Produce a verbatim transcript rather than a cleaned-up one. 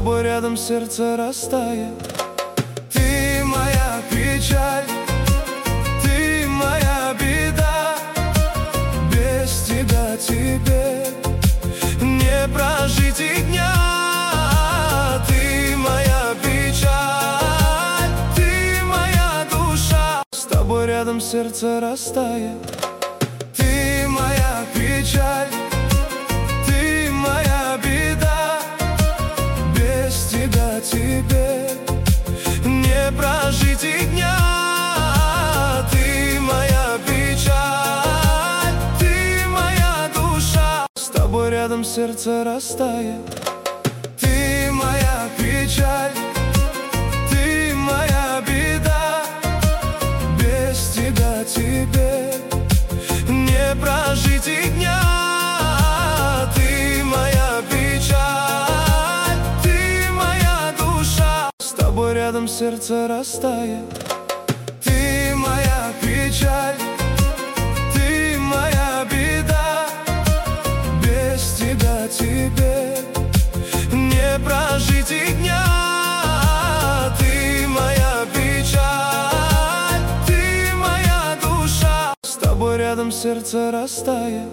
тобой рядом сердце растает. Ты моя печаль, ты моя беда. Без тебя тебе не прожить и дня. Ты моя печаль, ты моя душа. С тобой рядом сердце растает. Ты моя печаль, ты моя беда. Без тебя тебе не прожить и дня. Ты моя печаль, ты моя душа. С тобой рядом сердце растает. Ты моя печаль, ты моя беда. Без тебя тебе не прожить и дня. Ты моя печаль, ты моя душа. С тобой рядом сердце растает. Ты моя печаль, ты моя беда. Без тебя тебе не прожить и дня. Ты моя печаль, ты моя душа. С тобой рядом сердце растает.